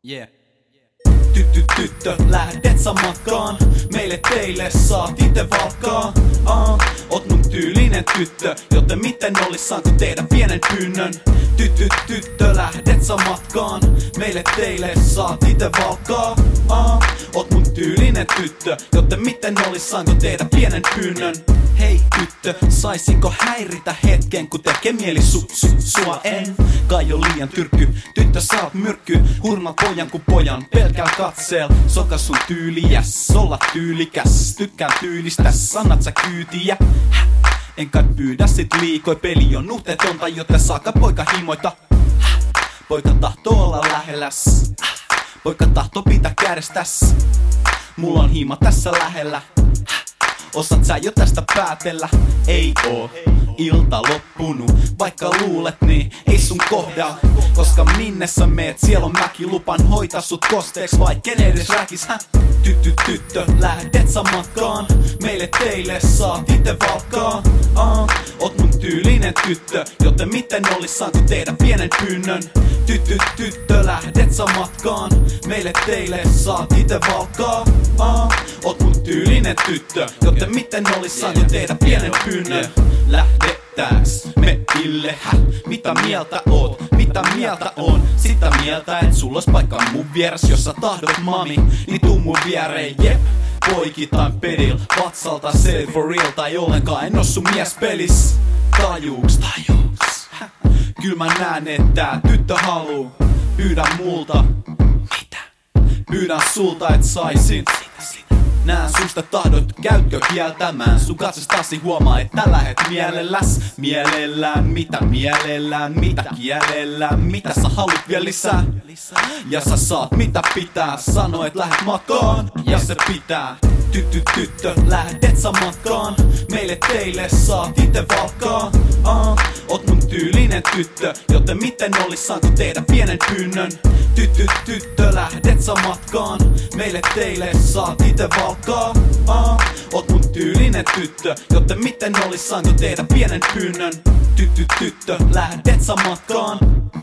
Yeah. Tyttö, lähdet sä matkaan. Meille teille saat ite valkkaa. Oot mun tyylinen tyttö, joten miten olis saanko tehdä pienen pyynnön. Tyttö, lähdet sä matkaan. Meille teille saat ite valkkaa. Oot mun tyylinen tyttö, joten miten olis saanko tehdä pienen pyynnön. Hei tyttö, saisinko häiritä hetken, kun tekee mieli sua en. Kai on liian tyrkky, tyttö sä oot myrkky. Hurma pojan ku pojan, pelkää katseel. Soka sun tyyliäs, olla tyylikäs. Tykkään tyylistä, sanat sä kyytiä. En kai pyydä sit liikoi, peli on nuhteetonta, joten saaka poika himoita. Poika tahtoo olla lähelläs, poika tahtoo pitää kärjestäs. Mulla on hima tässä lähellä. Osaat sä jo tästä päätellä? Ei oo ilta loppunut, vaikka luulet niin ei sun kohdalla. Koska minne sä meet, siellä on mäki, lupan hoitaa sut kosteeks, vaikken edes räkis. Tyttö, lähdet sä matkaan. Meille teille saat ite valkkaa. Oot mun tyylinen tyttö, joten miten olis saanko tehdä pienen pyynnön. Tyttö, lähdet sä matkaan. Meille teille saat ite valkkaa. Oot mun tyylinen tyttö, joten miten olis saanko tehdä pienen pyynnön. Lähdetääks me illehä? Mitä mieltä oot? Mitä mieltä on? Sitä mieltä, et sulla ois paikka mun vieres. Jos sä tahdot mami, niin tuu mun viereen, jep. Poikitaan pedil, vatsalta se for real. Tai ollenkaan en oo sun mies pelis. Tajuuks? Kyl mä näen, et tää tyttö haluu. Pyydän multa. Mitä? Pyydän sulta, et saisin. Nää susta tahdot, käytkö kieltämään? Sun katsostasi huomaa, että lähet mielelläs. Mielellään, mitä kielellään. Mitä sä haluat vielä lisää? Ja sä saat mitä pitää. Sano, et lähet matkaan, ja se pitää. Tyttö, lähdet sä matkaan. Meille teille saat ite valkkaa. Oot mun tyylinen tyttö, joten miten olis saanko tehdä pienen pyynnön. Tyttö, lähdet sä matkaan. Meille teille saat ite valkkaa. Oot mun tyylinen tyttö, joten miten olis saanko tehdä pienen pyynnön. Tyttö, lähdet sä matkaan.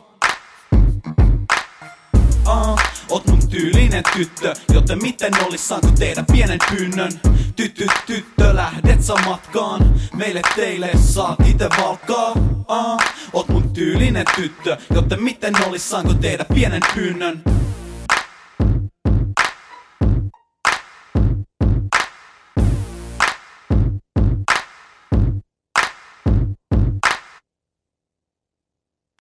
Oot mun tyylinen tyttö, joten miten olis saanko tehdä pienen pyynnön. Tyttö, lähdet sä matkaan. Meille teille saat ite valkkaa. Oot mun tyylinen tyttö, joten miten olis saanko tehdä pienen pyynnön.